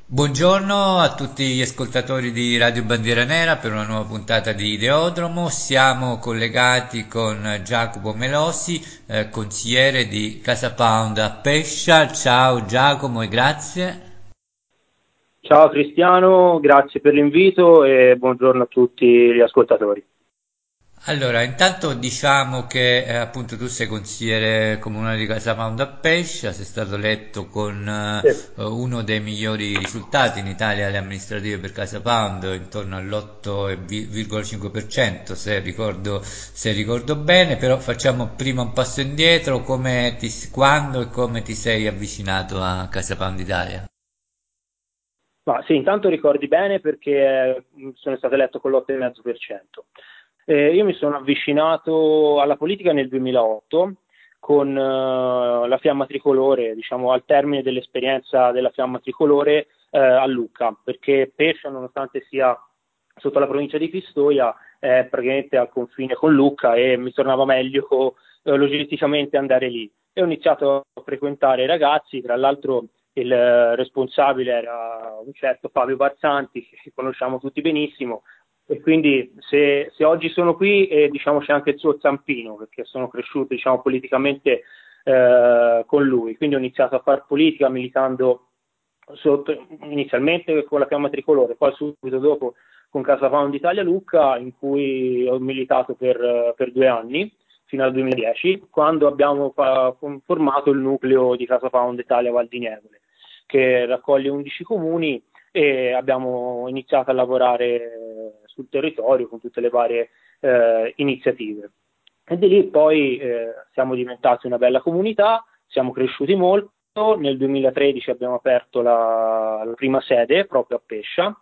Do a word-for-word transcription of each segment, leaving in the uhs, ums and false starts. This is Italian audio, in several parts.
Buongiorno a tutti gli ascoltatori di Radio Bandiera Nera per una nuova puntata di Ideodromo. Siamo collegati con Giacomo Melosi, eh, consigliere di Casa Pound a Pescia. Ciao Giacomo e grazie. Ciao Cristiano, grazie per l'invito e buongiorno a tutti gli ascoltatori. Allora, intanto diciamo che eh, appunto tu sei consigliere comunale di Casapound a Pescia, sei stato eletto con eh, Sì. uno dei migliori risultati in Italia alle amministrative per Casapound, intorno all'otto virgola cinque per cento se ricordo, se ricordo bene, però facciamo prima un passo indietro, come ti, quando e come ti sei avvicinato a Casapound Italia? Ma sì, intanto ricordi bene perché eh, sono stato eletto con l'otto virgola cinque per cento. Eh, io mi sono avvicinato alla politica nel duemilaotto con eh, la Fiamma Tricolore, diciamo al termine dell'esperienza della Fiamma Tricolore eh, a Lucca, perché Pescia, nonostante sia sotto la provincia di Pistoia, è praticamente al confine con Lucca e mi tornava meglio eh, logisticamente andare lì. E ho iniziato a frequentare i ragazzi, tra l'altro il eh, responsabile era un certo Fabio Barzanti, che conosciamo tutti benissimo, e quindi se, se oggi sono qui, eh, diciamo c'è anche il suo zampino, perché sono cresciuto diciamo, politicamente eh, con lui. Quindi ho iniziato a fare politica militando sotto- inizialmente con la Fiamma Tricolore, poi subito dopo con Casa Pound Italia Lucca, in cui ho militato per, per due anni, fino al duemiladieci, quando abbiamo fa- formato il nucleo di Casa Pound Italia Val di Nievole, che raccoglie undici comuni e abbiamo iniziato a lavorare sul territorio con tutte le varie eh, iniziative. E di lì poi eh, siamo diventati una bella comunità, siamo cresciuti molto. Nel duemilatredici abbiamo aperto la, la prima sede proprio a Pescia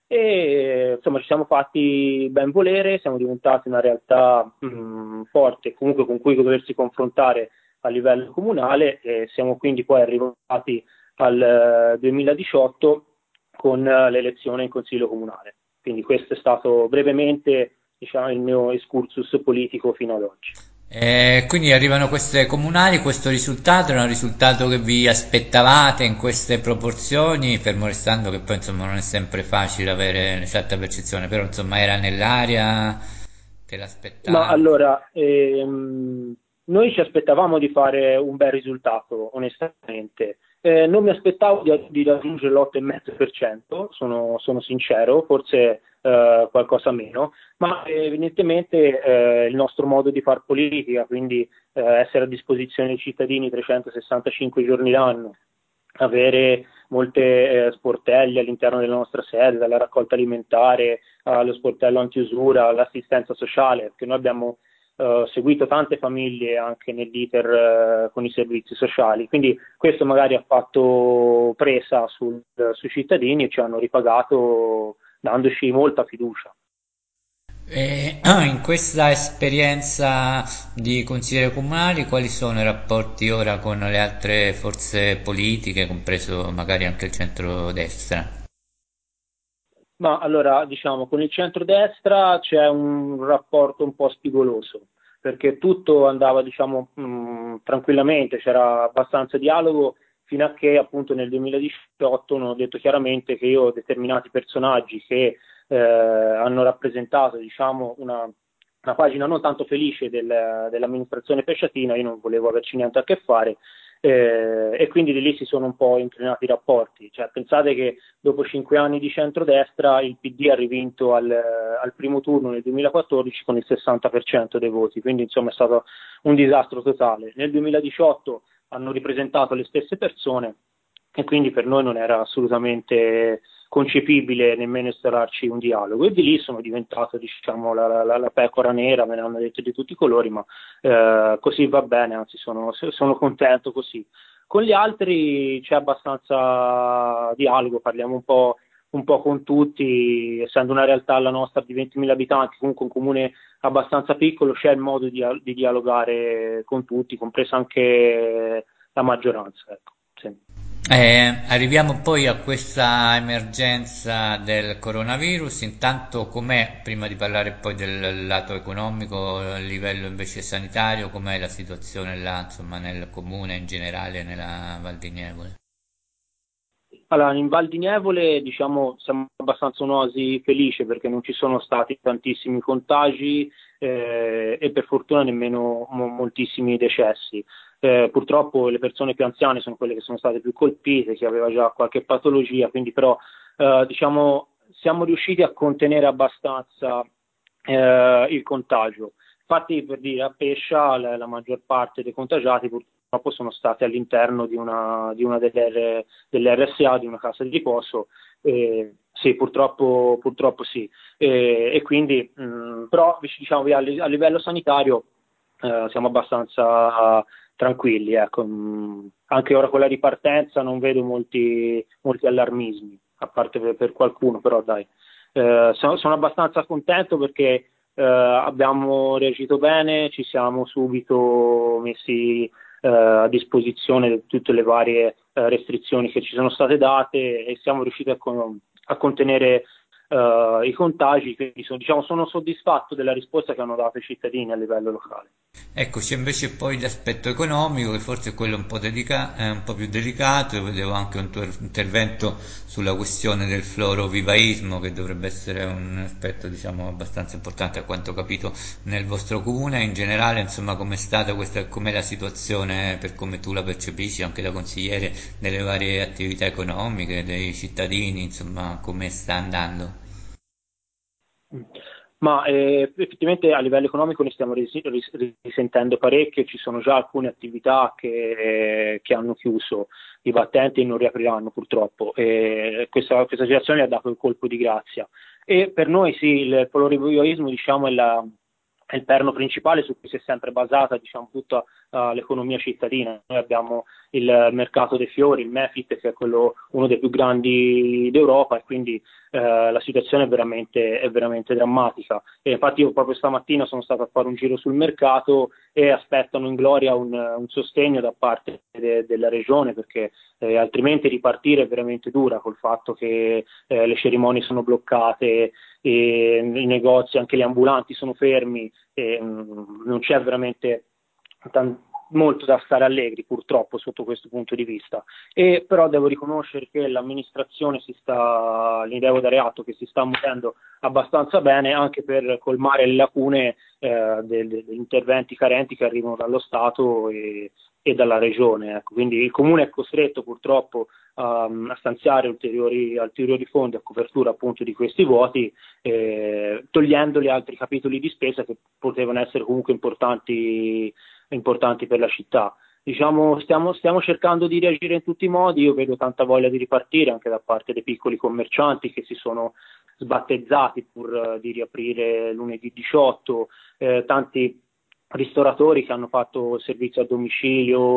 e insomma ci siamo fatti ben volere, siamo diventati una realtà mh, forte comunque con cui doversi confrontare a livello comunale e siamo quindi poi arrivati al eh, duemiladiciotto con eh, l'elezione in Consiglio Comunale. Quindi questo è stato brevemente diciamo, il mio excursus politico fino ad oggi. E quindi arrivano queste comunali, questo risultato era un risultato che vi aspettavate in queste proporzioni, fermo restando che poi insomma non è sempre facile avere l'esatta percezione, però insomma era nell'aria, te Ma l'aspettavi. allora, ehm, noi ci aspettavamo di fare un bel risultato, onestamente. Eh, non mi aspettavo di, di raggiungere l'otto virgola cinque per cento, sono, sono sincero, forse eh, qualcosa meno, ma eh, evidentemente eh, il nostro modo di far politica, quindi eh, essere a disposizione dei cittadini trecentosessantacinque giorni l'anno, avere molte eh, sportelli all'interno della nostra sede, dalla raccolta alimentare allo sportello antiusura, all'assistenza sociale, perché noi abbiamo eh, seguito tante famiglie anche nell'iter eh, con i servizi sociali, quindi questo magari ha fatto presa sul, sui cittadini e ci hanno ripagato dandoci molta fiducia. E in questa esperienza di consigliere comunale, quali sono i rapporti ora con le altre forze politiche, compreso magari anche il centrodestra? Ma allora, diciamo, con il centrodestra c'è un rapporto un po' spigoloso, perché tutto andava, diciamo, mh, tranquillamente, c'era abbastanza dialogo, fino a che appunto nel duemiladiciotto non ho detto chiaramente che io determinati personaggi che eh, hanno rappresentato, diciamo, una, una pagina non tanto felice del- dell'amministrazione pesciatina, io non volevo averci niente a che fare, eh, e quindi di lì si sono un po' incrinati i rapporti. Cioè, pensate che dopo cinque anni di centrodestra il P D ha rivinto al, al primo turno nel duemilaquattordici con il sessanta per cento dei voti, quindi insomma è stato un disastro totale. Nel duemiladiciotto hanno ripresentato le stesse persone e quindi per noi non era assolutamente concepibile nemmeno instaurarci un dialogo e di lì sono diventato diciamo la, la, la pecora nera, me ne hanno detto di tutti i colori, ma eh, così va bene, anzi sono, sono contento così. Con gli altri c'è abbastanza dialogo, parliamo un po', un po' con tutti, essendo una realtà la nostra di ventimila abitanti, comunque un comune abbastanza piccolo, c'è il modo di, di dialogare con tutti, compresa anche la maggioranza. Ecco. Sì. Eh, arriviamo poi a questa emergenza del coronavirus. Intanto, com'è, prima di parlare poi del lato economico, a livello invece sanitario, com'è la situazione là, insomma, nel comune in generale, nella Val di Nievole? Allora, in Val di Nievole, diciamo, siamo abbastanza un'oasi felice perché non ci sono stati tantissimi contagi eh, e per fortuna nemmeno mo- moltissimi decessi. Eh, purtroppo le persone più anziane sono quelle che sono state più colpite, chi aveva già qualche patologia, quindi però eh, diciamo, siamo riusciti a contenere abbastanza eh, il contagio. Infatti, per dire, a Pescia la, la maggior parte dei contagiati purtroppo sono stati all'interno di una, di una delle, R- delle R S A, di una casa di riposo. Eh, sì, purtroppo, purtroppo sì. Eh, e quindi, mh, però, diciamo, a, li- a livello sanitario eh, siamo abbastanza tranquilli. Ecco. Mh, anche ora con la ripartenza non vedo molti, molti allarmismi, a parte per, per qualcuno, però dai. Eh, sono, sono abbastanza contento perché eh, abbiamo reagito bene, ci siamo subito messi eh, a disposizione di tutte le varie eh, restrizioni che ci sono state date e siamo riusciti a, con- a contenere eh, i contagi, quindi sono, diciamo, sono soddisfatto della risposta che hanno dato i cittadini a livello locale. Ecco, c'è invece poi l'aspetto economico, che forse è quello un po', dedica- è un po' più delicato. Io vedevo anche un tuo intervento sulla questione del florovivaismo, che dovrebbe essere un aspetto, diciamo, abbastanza importante, a quanto ho capito, nel vostro comune. In generale, insomma, com'è stata questa, com'è la situazione, per come tu la percepisci, anche da consigliere, delle varie attività economiche, dei cittadini, insomma, come sta andando? Ma eh, effettivamente a livello economico ne stiamo risi- ris- risentendo parecchio, ci sono già alcune attività che, che hanno chiuso i battenti e non riapriranno purtroppo. E questa, questa situazione ha dato il colpo di grazia. E per noi sì, il florovivaismo diciamo, è, la- è il perno principale su cui si è sempre basata diciamo, tutta uh, l'economia cittadina. Noi abbiamo il mercato dei fiori, il Mefit, che è quello, uno dei più grandi d'Europa e quindi eh, la situazione è veramente, è veramente drammatica. E infatti io proprio stamattina sono stato a fare un giro sul mercato e aspettano in gloria un, un sostegno da parte de, della regione perché eh, altrimenti ripartire è veramente dura col fatto che eh, le cerimonie sono bloccate, e i negozi, anche gli ambulanti sono fermi, e, mh, non c'è veramente tan- molto da stare allegri purtroppo sotto questo punto di vista. E però devo riconoscere che l'amministrazione si sta, gli devo dare atto che si sta muovendo abbastanza bene anche per colmare le lacune eh, del- degli interventi carenti che arrivano dallo Stato e, e dalla regione. Ecco. Quindi il comune è costretto purtroppo um, a stanziare ulteriori, ulteriori fondi a copertura appunto di questi vuoti, eh, togliendoli altri capitoli di spesa che potevano essere comunque importanti, importanti per la città. Diciamo, stiamo, stiamo cercando di reagire in tutti i modi, io vedo tanta voglia di ripartire anche da parte dei piccoli commercianti che si sono sbattezzati pur eh, di riaprire lunedì diciotto, eh, tanti ristoratori che hanno fatto servizio a domicilio,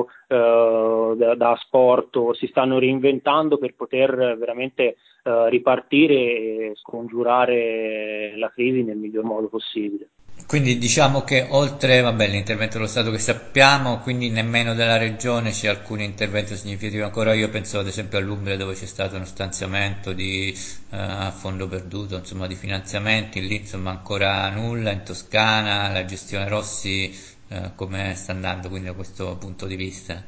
eh, da, da asporto, si stanno reinventando per poter veramente eh, ripartire e scongiurare la crisi nel miglior modo possibile. Quindi diciamo che oltre, vabbè, l'intervento dello Stato che sappiamo, quindi nemmeno della Regione c'è alcun intervento significativo ancora. Io penso ad esempio all'Umbria dove c'è stato uno stanziamento di eh, a fondo perduto, insomma, di finanziamenti, lì insomma ancora nulla. In Toscana la gestione Rossi eh, come sta andando, quindi da questo punto di vista.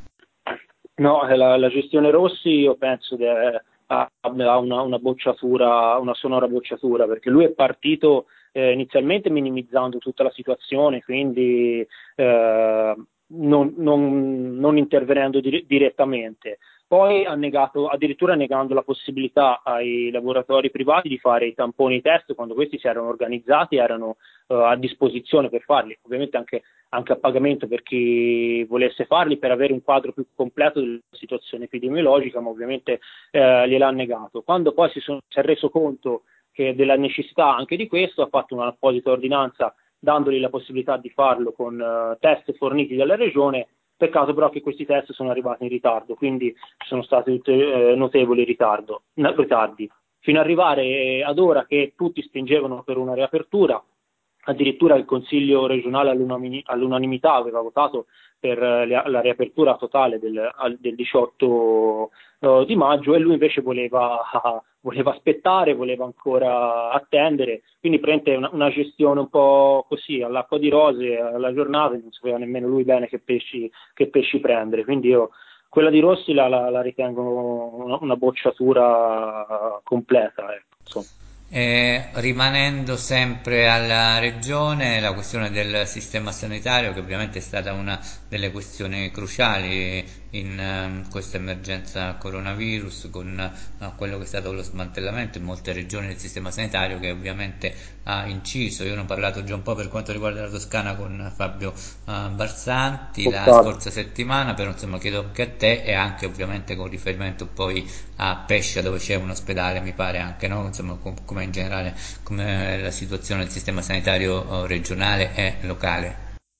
No, eh, la, la gestione Rossi io penso che eh, ha, ha una, una bocciatura, una sonora bocciatura, perché lui è partito eh, inizialmente minimizzando tutta la situazione, quindi eh, non, non- non intervenendo dire- direttamente. Poi ha negato, addirittura negando la possibilità ai laboratori privati di fare i tamponi test quando questi si erano organizzati, erano eh, a disposizione per farli. Ovviamente anche anche a pagamento per chi volesse farli per avere un quadro più completo della situazione epidemiologica, ma ovviamente eh, gliel'ha negato. Quando poi si, sono, si è reso conto che della necessità anche di questo, ha fatto un'apposita ordinanza dandogli la possibilità di farlo con eh, test forniti dalla regione. Peccato però che questi test sono arrivati in ritardo, quindi ci sono stati eh, notevoli ritardo, ritardi, fino ad arrivare ad ora che tutti spingevano per una riapertura. Addirittura il Consiglio regionale all'unami- all'unanimità aveva votato per eh, la, la riapertura totale del, al- del diciotto eh, di maggio e lui invece voleva, voleva aspettare, voleva ancora attendere, quindi prende una, una gestione un po' così all'acqua di rose alla giornata, non sapeva nemmeno lui bene che pesci, che pesci prendere. Quindi io quella di Rossi la, la, la ritengo una, una bocciatura completa, ecco, insomma. E rimanendo sempre alla regione, la questione del sistema sanitario, che ovviamente è stata una delle questioni cruciali in eh, questa emergenza coronavirus, con eh, quello che è stato lo smantellamento in molte regioni del sistema sanitario, che ovviamente ha inciso. Io ne ho parlato già un po' per quanto riguarda la Toscana con Fabio eh, Barsanti la scorsa settimana, però insomma chiedo anche a te e anche ovviamente con riferimento poi a Pescia, dove c'è un ospedale, mi pare anche, no? Insomma, com- come in generale, come la situazione del sistema sanitario eh, regionale e locale.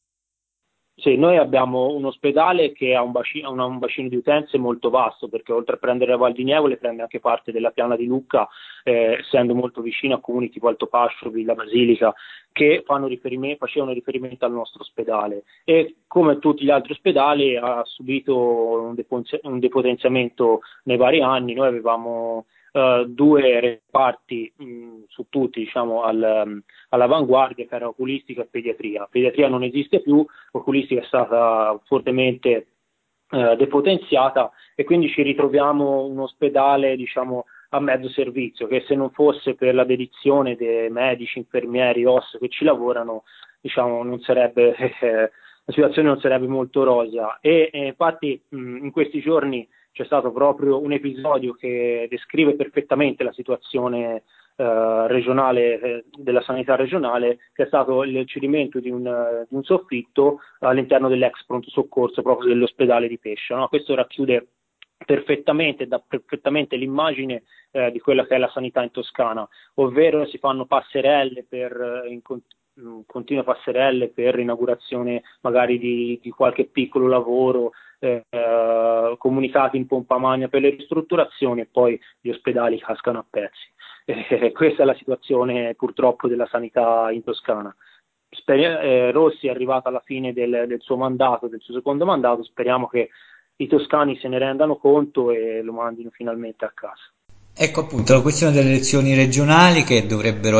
Sì, noi abbiamo un ospedale che ha un bacino, una- un bacino di utenze molto vasto, perché oltre a prendere la Val di Nievole prende anche parte della piana di Lucca, eh, essendo molto vicino a comuni tipo Altopascio, Villa Basilica, che fanno riferime- facevano riferimento al nostro ospedale. E come tutti gli altri ospedali ha subito un, deponzia- un depotenziamento nei vari anni. Noi avevamo eh, due reparti mh, su tutti, diciamo, al- all'avanguardia, che era oculistica e pediatria. Pediatria non esiste più, oculistica è stata fortemente eh, depotenziata, e quindi ci ritroviamo un ospedale, diciamo, a mezzo servizio, che se non fosse per la dedizione dei medici, infermieri, O S che ci lavorano, diciamo, non sarebbe, eh, la situazione non sarebbe molto rosea. E eh, infatti mh, in questi giorni c'è stato proprio un episodio che descrive perfettamente la situazione eh, regionale, eh, della sanità regionale, che è stato il cedimento di un, eh, di un soffitto all'interno dell'ex pronto soccorso proprio dell'ospedale di Pescia, no? Questo racchiude perfettamente, dà perfettamente l'immagine eh, di quella che è la sanità in Toscana, ovvero si fanno passerelle per eh, in, continue passerelle per inaugurazione magari di, di qualche piccolo lavoro, eh, comunicati in pompa magna per le ristrutturazioni, e poi gli ospedali cascano a pezzi. Eh, questa è la situazione purtroppo della sanità in Toscana. Sper- eh, Rossi è arrivato alla fine del, del suo mandato, del suo secondo mandato, speriamo che i toscani se ne rendano conto e lo mandino finalmente a casa. Ecco appunto la questione delle elezioni regionali che dovrebbero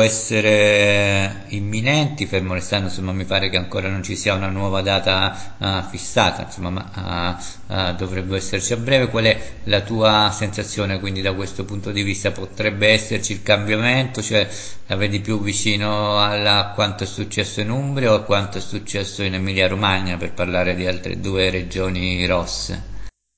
essere imminenti, fermo restando, insomma, mi pare che ancora non ci sia una nuova data uh, fissata, insomma, ma uh, uh, dovrebbe esserci a breve. Qual è la tua sensazione quindi da questo punto di vista? Potrebbe esserci il cambiamento, cioè la vedi più vicino alla, a quanto è successo in Umbria o a quanto è successo in Emilia-Romagna, per parlare di altre due regioni rosse?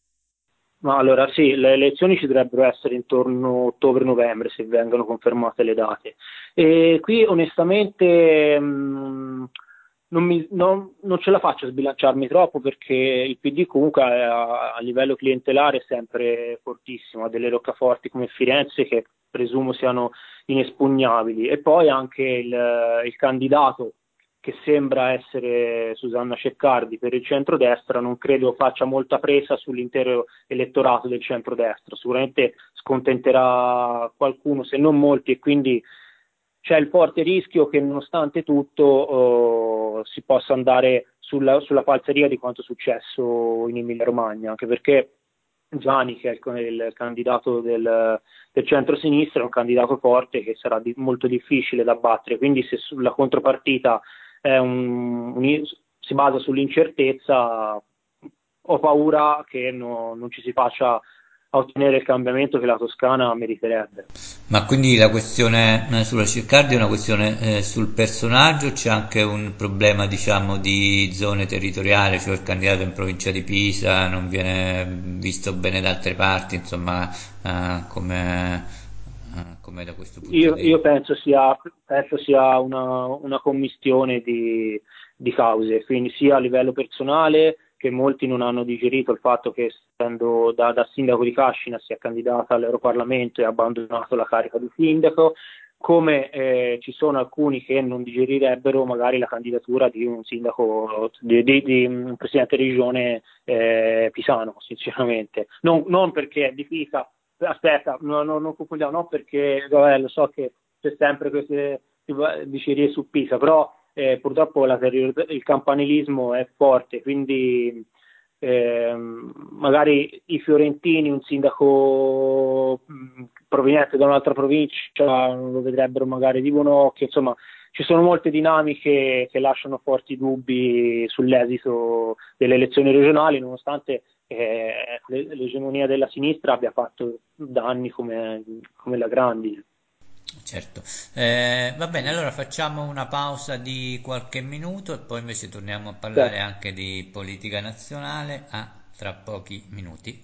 Ma allora sì, le elezioni ci dovrebbero essere intorno a ottobre-novembre, se vengono confermate le date. E qui onestamente mh, non, mi- non- non ce la faccio a sbilanciarmi troppo, perché il P D comunque a, a livello clientelare è sempre fortissimo, ha delle roccaforti come Firenze che presumo siano inespugnabili, e poi anche il, il candidato che sembra essere Susanna Ceccardi per il centrodestra, non credo faccia molta presa sull'intero elettorato del centrodestra, sicuramente scontenterà qualcuno, se non molti, e quindi c'è il forte rischio che nonostante tutto oh, si possa andare sulla, sulla falseria di quanto è successo in Emilia-Romagna, anche perché Gianni, che è il, il candidato del, del centro-sinistra, è un candidato forte che sarà di, molto difficile da battere, quindi se sulla contropartita è un, un, si basa sull'incertezza, ho paura che no, non ci si faccia a ottenere il cambiamento che la Toscana meriterebbe. Ma quindi la questione eh, sulla Circardi è una questione eh, sul personaggio, c'è anche un problema, diciamo, di zone territoriali, cioè il candidato in provincia di Pisa non viene visto bene da altre parti, insomma, eh, come, eh, come da questo punto Io, di io vista. penso sia, penso sia una, una commistione di, di cause, quindi sia a livello personale, che molti non hanno digerito il fatto che, essendo da, da sindaco di Cascina, sia candidata all'Europarlamento e ha abbandonato la carica di sindaco, come eh, ci sono alcuni che non digerirebbero magari la candidatura di un sindaco, di, di- di un presidente di regione eh, pisano, sinceramente. Non, non perché è di Pisa, aspetta, no, no, non confondiamo, no, perché vabbè, lo so che c'è sempre queste dicerie su Pisa, però eh, purtroppo la, il campanilismo è forte, quindi ehm, magari i fiorentini, un sindaco mh, proveniente da un'altra provincia, lo vedrebbero magari di buon occhio, insomma ci sono molte dinamiche che lasciano forti dubbi sull'esito delle elezioni regionali, nonostante che l'e- l'egemonia della sinistra abbia fatto danni come, come la grandine. Certo. Eh, va bene, allora facciamo una pausa di qualche minuto e poi invece torniamo a parlare Certo. anche di politica nazionale. A tra pochi minuti.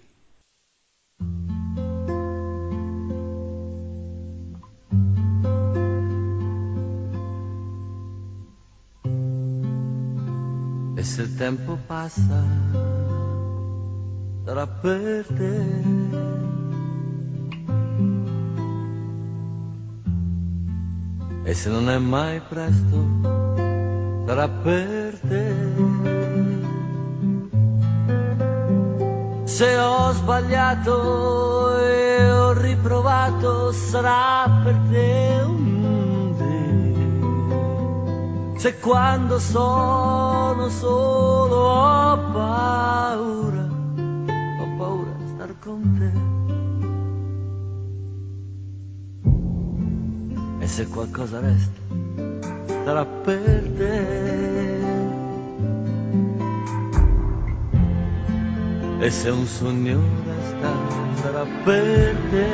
E se il tempo passa, sarà per te. E se non è mai presto, sarà per te. Se ho sbagliato e ho riprovato, sarà per te un te. Se quando sono solo ho paura, ho paura di star con te. E se qualcosa resta, sarà per te. E se un sogno resta, sarà per te.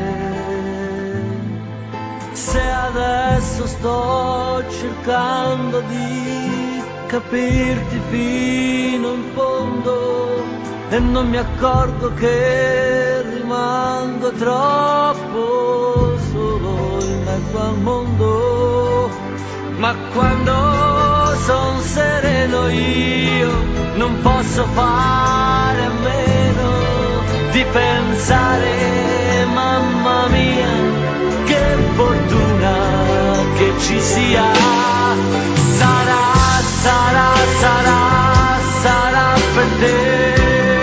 Se adesso sto cercando di capirti fino in fondo e non mi accorgo che rimango troppo solo in mezzo al mondo. Ma quando son sereno io non posso fare a meno di pensare, mamma mia, che fortuna che ci sia. Sarà, sarà, sarà, sarà per te.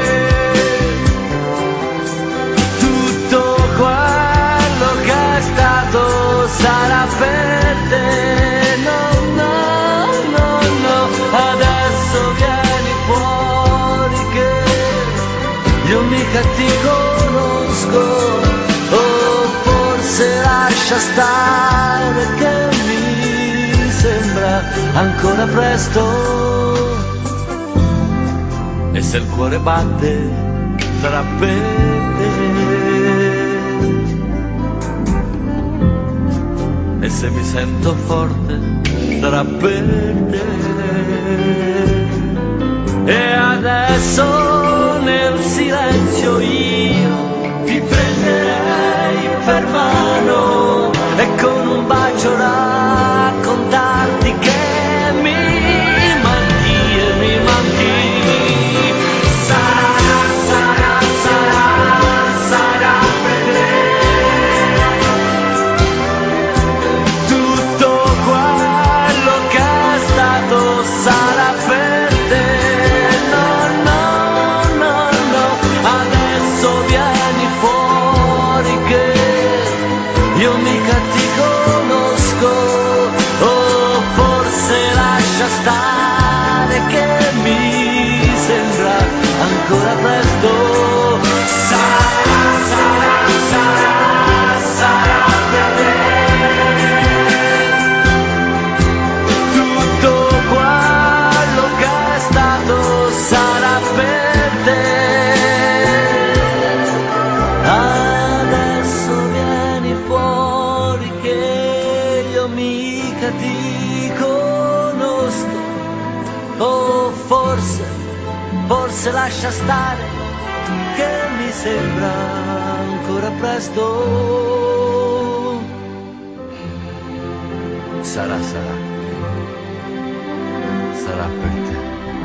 Tutto quello che è stato sarà per te. No, no, no, no, adesso vieni fuori che io mica ti conosco. O forse lascia stare che mi sembra ancora presto. E se il cuore batte sarà per te. E se mi sento forte sarà per te. E adesso nel silenzio io ti prenderei per mano e con un bacio raccontarti che mi manchi e mi manchi. Sarà, sarà, sarà, sarà per te. Tutto quello che è stato sarà per te. No, no, no, no, adesso vieni fuori che io mica ti conosco. O forse lascia stare che mi sembra ancora presto. Sarà, sarà, sarà, sarà per te. Tutto quello che è stato sarà per te. Adesso vieni fuori che io mica ti conosco. O forse, forse lascia stare che mi sembra ancora presto. Sarà, sarà, sarà per te.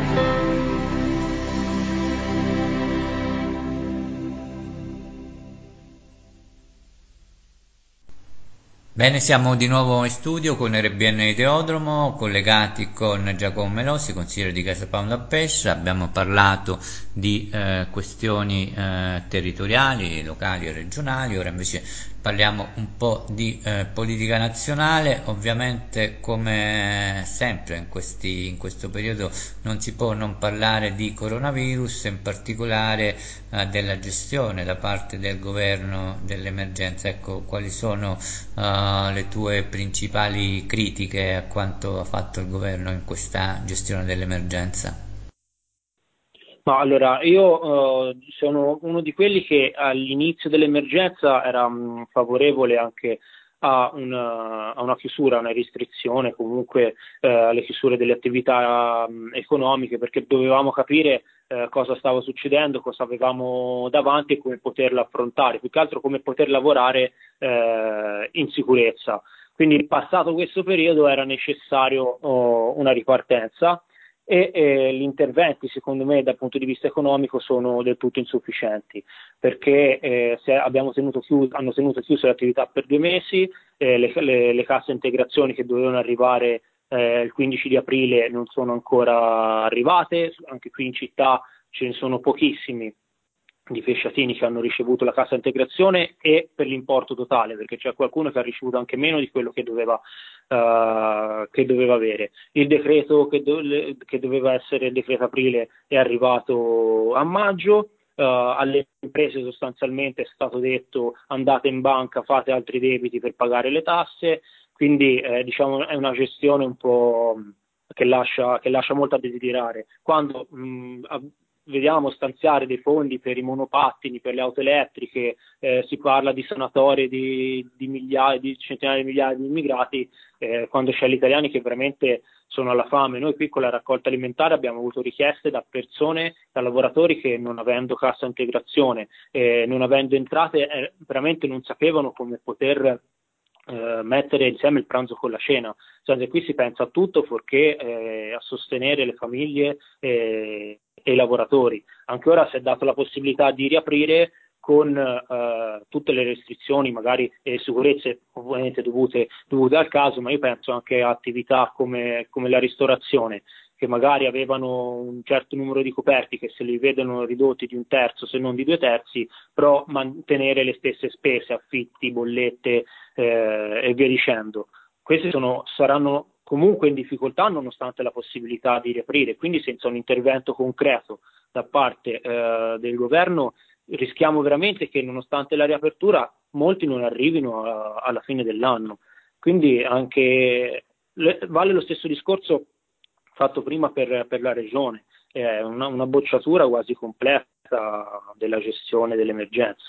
Bene, siamo di nuovo in studio con R B N Ideodromo, collegati con Giacomo Melossi, consigliere di Casa Pound a Pescia. Abbiamo parlato di eh, questioni eh, territoriali, locali e regionali. Ora invece parliamo un po' di eh, politica nazionale. Ovviamente, come sempre in questi, in questo periodo non si può non parlare di coronavirus, in particolare eh, della gestione da parte del governo dell'emergenza. Ecco, quali sono eh, le tue principali critiche a quanto ha fatto il governo in questa gestione dell'emergenza? Ma allora, io eh, sono uno di quelli che all'inizio dell'emergenza era mh, favorevole anche a una, a una chiusura, a una restrizione, comunque eh, alle chiusure delle attività mh, economiche, perché dovevamo capire eh, cosa stava succedendo, cosa avevamo davanti e come poterla affrontare, più che altro come poter lavorare eh, in sicurezza. Quindi, passato questo periodo, era necessario oh, una ripartenza e eh, gli interventi, secondo me, dal punto di vista economico, sono del tutto insufficienti, perché eh, se abbiamo tenuto chiuso, hanno tenuto chiuse le attività per due mesi, eh, le, le, le casse integrazioni che dovevano arrivare eh, il quindici di aprile non sono ancora arrivate, anche qui in città ce ne sono pochissimi di Fesciatini che hanno ricevuto la cassa integrazione e per l'importo totale, perché c'è qualcuno che ha ricevuto anche meno di quello che doveva, uh, che doveva avere. Il decreto che, do- che doveva essere il decreto aprile è arrivato a maggio. Uh, alle imprese sostanzialmente è stato detto andate in banca, fate altri debiti per pagare le tasse, quindi eh, diciamo è una gestione un po' che lascia, che lascia molto a desiderare. Quando mh, vediamo stanziare dei fondi per i monopattini, per le auto elettriche, eh, si parla di sanatorie di, di migliaia, di centinaia di migliaia di immigrati, eh, quando c'è gli italiani che veramente sono alla fame. Noi qui con la raccolta alimentare abbiamo avuto richieste da persone, da lavoratori che non avendo cassa integrazione, eh, non avendo entrate, eh, veramente non sapevano come poter eh, mettere insieme il pranzo con la cena. Cioè, se qui si pensa a tutto fuorché eh, a sostenere le famiglie eh, e i lavoratori. Anche ora si è dato la possibilità di riaprire con eh, tutte le restrizioni, magari e sicurezze ovviamente dovute, dovute al caso, ma io penso anche a attività come, come la ristorazione, che magari avevano un certo numero di coperti che se li vedono ridotti di un terzo, se non di due terzi, però mantenere le stesse spese, affitti, bollette eh, e via dicendo. Questi sono, saranno comunque in difficoltà nonostante la possibilità di riaprire, quindi senza un intervento concreto da parte eh, del governo rischiamo veramente che nonostante la riapertura molti non arrivino a, alla fine dell'anno. Quindi anche le, vale lo stesso discorso fatto prima per, per la regione, è una, una bocciatura quasi completa della gestione dell'emergenza.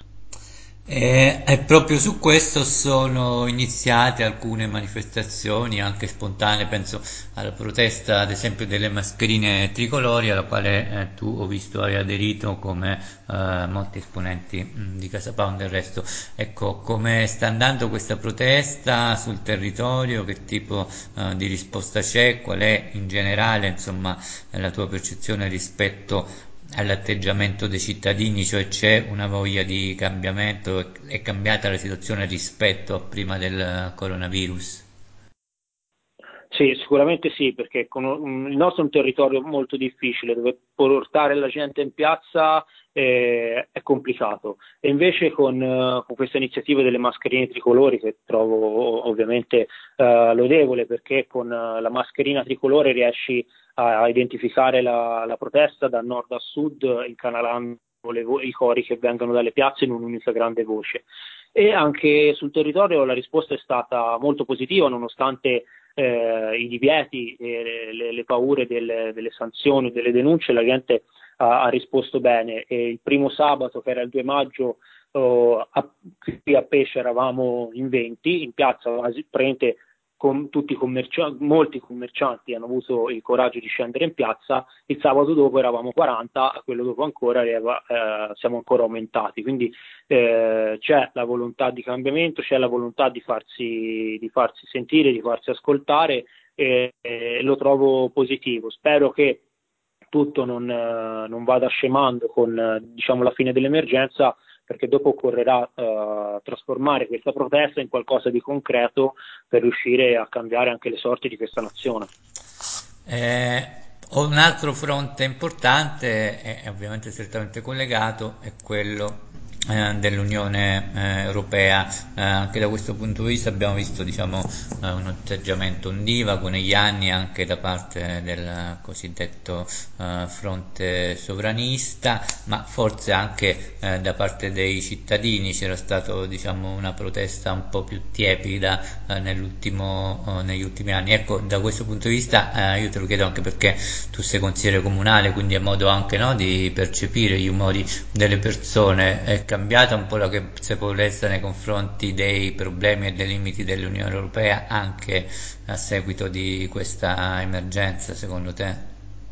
E, e proprio su questo sono iniziate alcune manifestazioni anche spontanee, penso alla protesta ad esempio delle mascherine tricolori alla quale eh, tu ho visto hai aderito come eh, molti esponenti mh, di Casa Pound del resto. Ecco, come sta andando questa protesta sul territorio, che tipo eh, di risposta c'è, qual è in generale insomma la tua percezione rispetto all'atteggiamento dei cittadini, cioè c'è una voglia di cambiamento, è cambiata la situazione rispetto a prima del coronavirus? Sì, sicuramente sì, perché con un- il nostro è un territorio molto difficile dove portare la gente in piazza eh, è complicato e invece con, eh, con questa iniziativa delle mascherine tricolori che trovo ovviamente eh, lodevole perché con eh, la mascherina tricolore riesci a, a identificare la, la protesta da nord a sud incanalando le vo- i cori che vengono dalle piazze in un'unica grande voce. E anche sul territorio la risposta è stata molto positiva nonostante eh, i divieti, e le, le paure delle, delle sanzioni, delle denunce, la gente ha, ha risposto bene. E il primo sabato, che era il due maggio, oh, a, qui a Pesce eravamo in venti, in piazza, quasi, praticamente con tutti i commercianti, molti commercianti hanno avuto il coraggio di scendere in piazza, il sabato dopo eravamo quaranta, quello dopo ancora eh, siamo ancora aumentati, quindi eh, c'è la volontà di cambiamento, c'è la volontà di farsi, di farsi sentire, di farsi ascoltare e, e lo trovo positivo. Spero che tutto non, eh, non vada scemando con eh, diciamo, la fine dell'emergenza, perché dopo occorrerà eh, trasformare questa protesta in qualcosa di concreto per riuscire a cambiare anche le sorti di questa nazione. Eh, un altro fronte importante, è ovviamente strettamente collegato, è quello eh, dell'Unione eh, Europea. Eh, anche da questo punto di vista abbiamo visto, diciamo, eh, un atteggiamento ondivago negli anni anche da parte del cosiddetto eh, fronte sovranista, ma forse anche eh, da parte dei cittadini c'era stato, diciamo, una protesta un po' più tiepida eh, nell'ultimo, eh, negli ultimi anni. Ecco, da questo punto di vista eh, io te lo chiedo anche perché tu sei consigliere comunale, quindi è modo anche, no, di percepire gli umori delle persone. È cambiata un po' la consapevolezza nei confronti dei problemi e dei limiti dell'Unione Europea anche a seguito di questa emergenza, secondo te?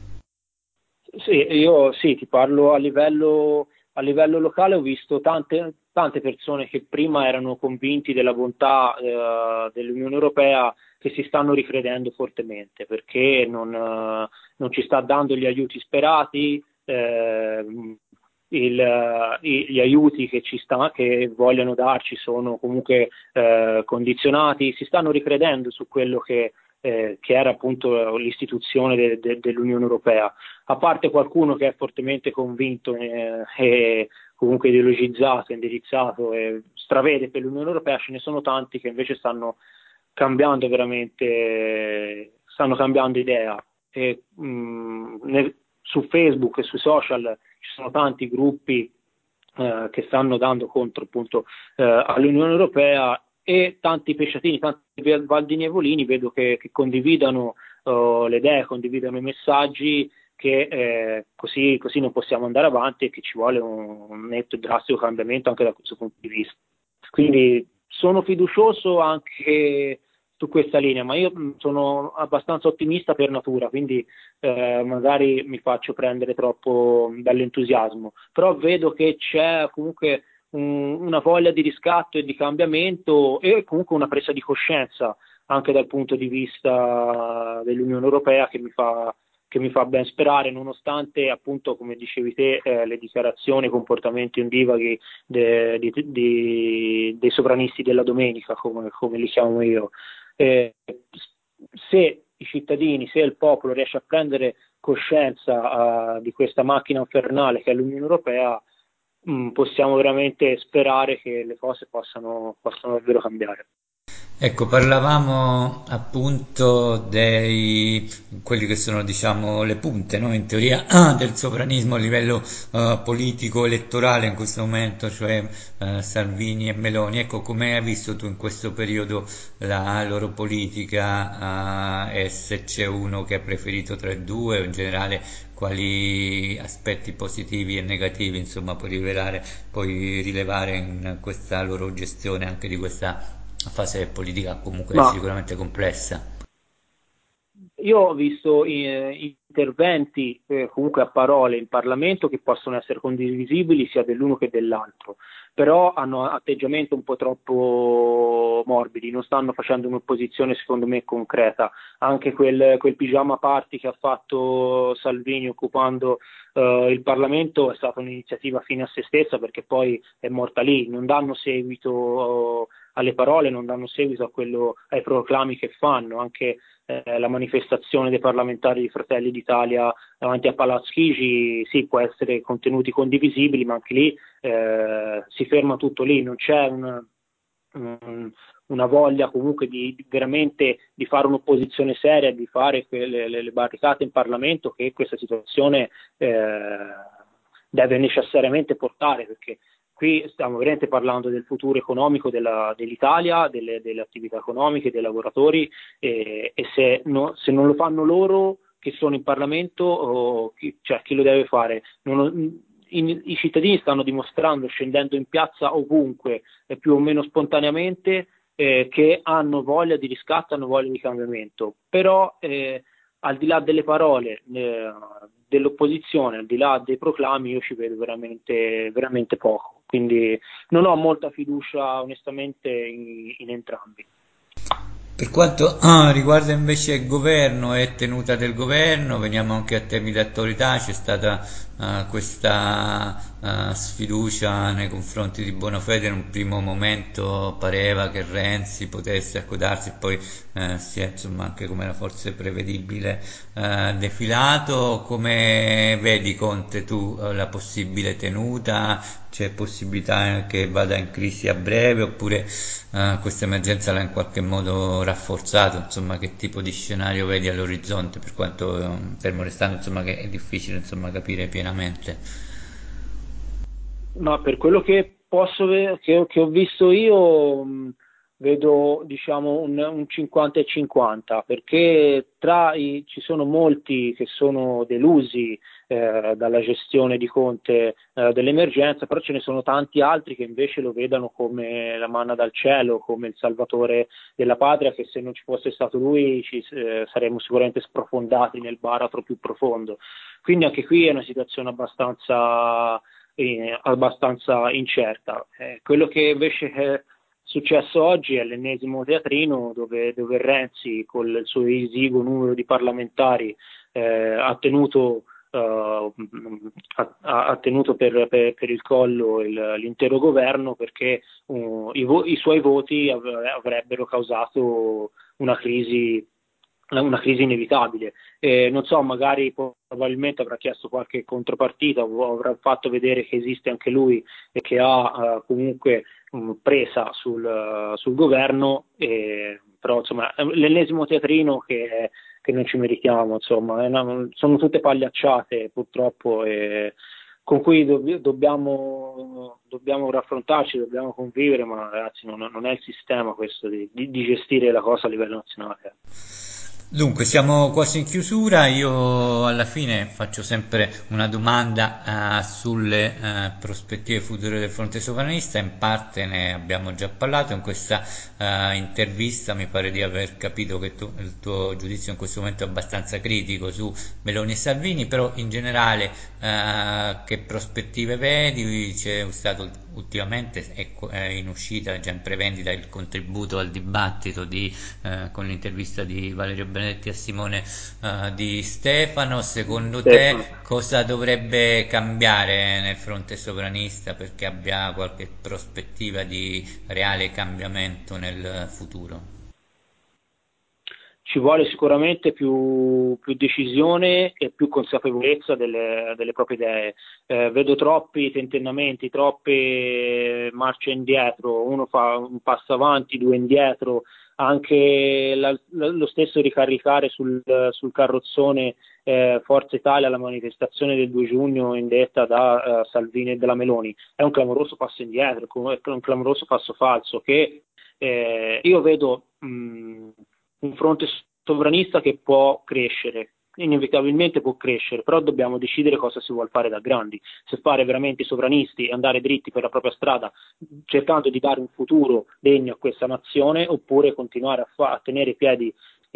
Sì, io sì, ti parlo a livello, a livello locale, ho visto tante, tante persone che prima erano convinti della bontà eh, dell'Unione Europea che si stanno ricredendo fortemente perché non, eh, non ci sta dando gli aiuti sperati, eh, il, eh, i- gli aiuti che ci sta, che vogliono darci sono comunque eh, condizionati, si stanno ricredendo su quello che, eh, che era appunto l'istituzione de- de- dell'Unione Europea, a parte qualcuno che è fortemente convinto eh, e comunque ideologizzato, indirizzato e stravede per l'Unione Europea, ce ne sono tanti che invece stanno cambiando veramente, stanno cambiando idea. E, mh, nel- su Facebook e sui social ci sono tanti gruppi eh, che stanno dando contro appunto eh, all'Unione Europea e tanti pesciatini, tanti Valdini e Volini vedo che, che condividano eh, le idee, condividano i messaggi che eh, così, così non possiamo andare avanti e che ci vuole un, un netto e drastico cambiamento anche da questo punto di vista. Quindi sono fiducioso anche su questa linea, ma io mh, sono abbastanza ottimista per natura, quindi eh, magari mi faccio prendere troppo dall'entusiasmo, però vedo che c'è comunque un- una voglia di riscatto e di cambiamento e comunque una presa di coscienza anche dal punto di vista dell'Unione Europea che mi fa, che mi fa ben sperare, nonostante appunto, come dicevi te, eh, le dichiarazioni, i comportamenti ondivaghi de- di- di- dei sovranisti della domenica, come, come li chiamo io. Eh, se i cittadini, se il popolo riesce a prendere coscienza uh, di questa macchina infernale che è l'Unione Europea, mh, possiamo veramente sperare che le cose possano, possano davvero cambiare. Ecco, parlavamo appunto dei quelli che sono, diciamo, le punte, no? In teoria del sovranismo a livello eh, politico elettorale in questo momento, cioè eh, Salvini e Meloni. Ecco, come hai visto tu in questo periodo la loro politica, eh, e se c'è uno che ha preferito tra i due, o in generale quali aspetti positivi e negativi, insomma, puoi rivelare, puoi rilevare in questa loro gestione anche di questa fase politica comunque Ma sicuramente complessa. io ho visto eh, interventi eh, comunque a parole in Parlamento che possono essere condivisibili sia dell'uno che dell'altro, però hanno atteggiamenti un po' troppo morbidi, non stanno facendo un'opposizione secondo me concreta. Anche quel, quel pigiama party che ha fatto Salvini occupando eh, il Parlamento è stata un'iniziativa fine a se stessa perché poi è morta lì, non danno seguito eh, alle parole, non danno seguito a quello, ai proclami che fanno, anche eh, la manifestazione dei parlamentari di Fratelli d'Italia davanti a Palazzo Chigi, sì, può essere contenuti condivisibili, ma anche lì eh, si ferma tutto lì, non c'è un, un, una voglia comunque di, di veramente di fare un'opposizione seria, di fare quelle, le, le barricate in Parlamento che questa situazione eh, deve necessariamente portare, perché qui stiamo veramente parlando del futuro economico della, dell'Italia, delle, delle attività economiche, dei lavoratori e, e se, no, se non lo fanno loro che sono in Parlamento, o chi, cioè, chi lo deve fare? Non, in, I cittadini stanno dimostrando, scendendo in piazza ovunque, eh, più o meno spontaneamente, eh, che hanno voglia di riscatto, hanno voglia di cambiamento. Però eh, al di là delle parole eh, dell'opposizione, al di là dei proclami, io ci vedo veramente, veramente poco. Quindi non ho molta fiducia onestamente in, in entrambi. Per quanto ah, riguarda invece il governo e tenuta del governo, veniamo anche a temi di attualità, c'è stata eh, questa eh, sfiducia nei confronti di Bonafede. In un primo momento pareva che Renzi potesse accodarsi, poi eh, si è insomma anche come era forse prevedibile eh, defilato. Come vedi Conte tu eh, la possibile tenuta? C'è possibilità che vada in crisi a breve oppure eh, questa emergenza l'ha in qualche modo rafforzato? Insomma, che tipo di scenario vedi all'orizzonte, per quanto eh, fermo restando insomma, che è difficile insomma, capire pienamente. Ma per quello che posso ve- che, che ho visto io, mh, vedo diciamo un, un cinquanta e cinquanta, perché tra i, ci sono molti che sono delusi eh, dalla gestione di Conte eh, dell'emergenza, però ce ne sono tanti altri che invece lo vedono come la manna dal cielo, come il salvatore della patria, che se non ci fosse stato lui ci eh, saremmo sicuramente sprofondati nel baratro più profondo. Quindi anche qui è una situazione abbastanza eh, abbastanza incerta. Eh, quello che invece è successo oggi è l'ennesimo teatrino dove, dove Renzi, con il suo esiguo numero di parlamentari, eh, ha tenuto, eh, ha, ha tenuto per, per, per il collo il, l'intero governo perché uh, i, vo- i suoi voti av- avrebbero causato una crisi una crisi inevitabile. Eh, non so, magari probabilmente avrà chiesto qualche contropartita o avrà fatto vedere che esiste anche lui e che ha eh, comunque mh, presa sul, uh, sul governo, eh, però insomma è l'ennesimo teatrino che, che non ci meritiamo, insomma, è una- sono tutte pagliacciate purtroppo e con cui dobb- dobbiamo, dobbiamo raffrontarci, dobbiamo convivere, ma ragazzi non, non è il sistema questo di, di- di gestire la cosa a livello nazionale. Dunque, siamo quasi in chiusura. Io alla fine faccio sempre una domanda eh, sulle eh, prospettive future del fronte sovranista. In parte ne abbiamo già parlato in questa eh, intervista. Mi pare di aver capito che tu- il tuo giudizio in questo momento è abbastanza critico su Meloni e Salvini, però in generale eh, che prospettive vedi? C'è stato ultimamente è co- è in uscita, già in prevendita, il contributo al dibattito di, eh, con l'intervista di Valerio Benedetti a Simone eh, Di Stefano. Secondo te Stefano. cosa dovrebbe cambiare nel fronte sovranista perché abbia qualche prospettiva di reale cambiamento nel futuro? Ci vuole sicuramente più, più decisione e più consapevolezza delle, delle proprie idee. Eh, vedo troppi tentennamenti, troppe marce indietro, uno fa un passo avanti, due indietro, anche la- la- lo stesso ricaricare sul, sul carrozzone eh, Forza Italia alla manifestazione del due giugno indetta da eh, Salvini e della Meloni. È un clamoroso passo indietro, è un clamoroso passo falso che eh, io vedo mh, un fronte sovranista che può crescere, inevitabilmente può crescere, però dobbiamo decidere cosa si vuole fare da grandi, se fare veramente i sovranisti e andare dritti per la propria strada, cercando di dare un futuro degno a questa nazione, oppure continuare a, fa- a tenere i piedi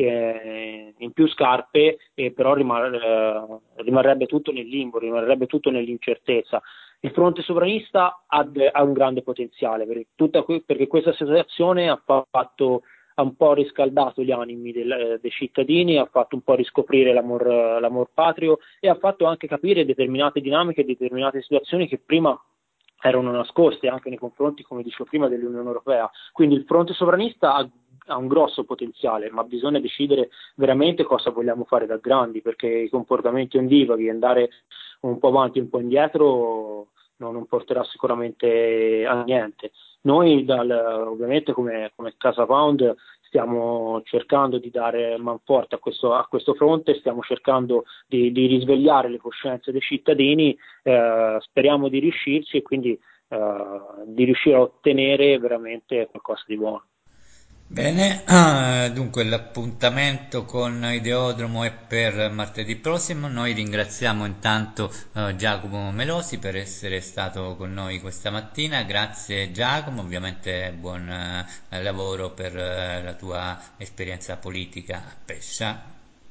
eh, in più scarpe, e però rimar- eh, rimarrebbe tutto nel limbo, rimarrebbe tutto nell'incertezza. Il fronte sovranista ha, de- ha un grande potenziale perché, tutta que- perché questa situazione ha fatto ha un po' riscaldato gli animi del, eh, dei cittadini, ha fatto un po' riscoprire l'amor, l'amor patrio e ha fatto anche capire determinate dinamiche, determinate situazioni che prima erano nascoste anche nei confronti, come dicevo prima, dell'Unione Europea. Quindi il fronte sovranista ha, ha un grosso potenziale, ma bisogna decidere veramente cosa vogliamo fare da grandi, perché i comportamenti ondivaghi, andare un po' avanti e un po' indietro, no, non porterà sicuramente a niente. Noi dal, ovviamente come, come Casa Pound stiamo cercando di dare manforte a questo, a questo fronte, stiamo cercando di, di risvegliare le coscienze dei cittadini, eh, speriamo di riuscirci e quindi eh, di riuscire a ottenere veramente qualcosa di buono. Bene, ah, dunque l'appuntamento con Ideodromo è per martedì prossimo. Noi ringraziamo intanto eh, Giacomo Melosi per essere stato con noi questa mattina. Grazie Giacomo, ovviamente buon eh, lavoro per eh, la tua esperienza politica a Pescia.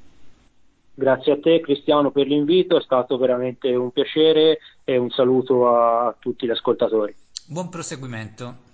Grazie a te Cristiano per l'invito, è stato veramente un piacere e un saluto a tutti gli ascoltatori. Buon proseguimento.